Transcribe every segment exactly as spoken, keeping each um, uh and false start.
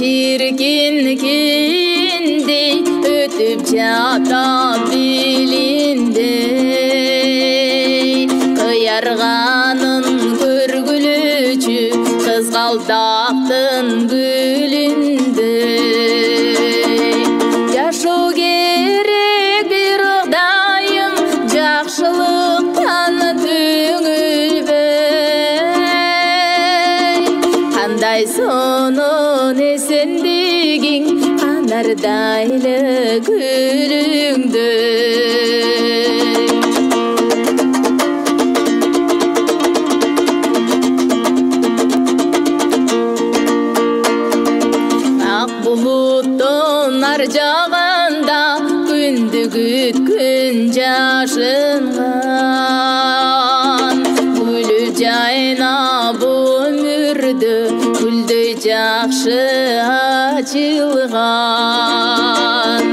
чиркинкиндей өтүп жатам билиндей кыярганын көргүлүчү кызгалтактын гүлүндөй жашоо керек бир дайым жакшылыктан түңүлбөй кандай сонун эсендигиң анардайлы гүлүңдөй ар жагында күндү күткүн жашынган гүлү жайнап өмүрдө гүлдөй жакшы ачылган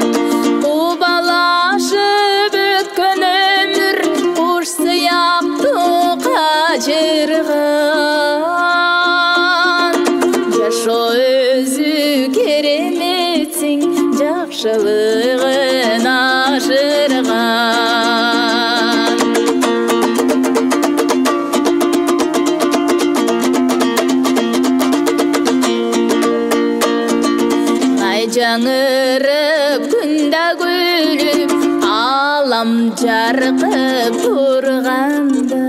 кубалашып өткөн өмүр куш сыяктуу качырган жашоо өзү кереметсиң жакшылыгын ашырган ай жаңырып күн да күлүп алам жаркып турганда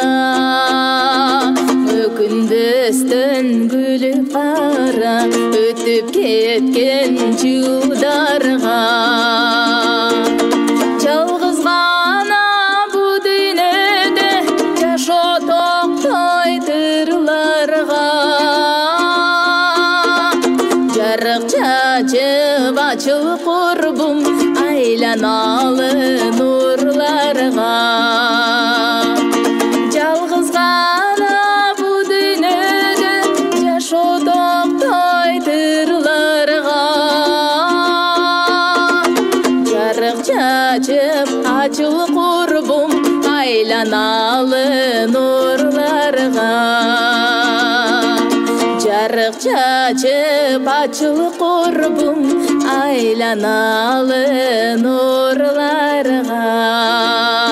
өкүнбөстөн күлүп кара өтүп кеткен жылдарга жалгыз гана бу дүйнөдө жашоо токтой тырларга жарык чачып ачыл курбум айланалы нурларга жалгыз гана бу дүйнөдө жашоо токтой тырларга жарык чачып ачыл курбум айланалы нурларга жарык чачып ачыл курбум айланалы нурларга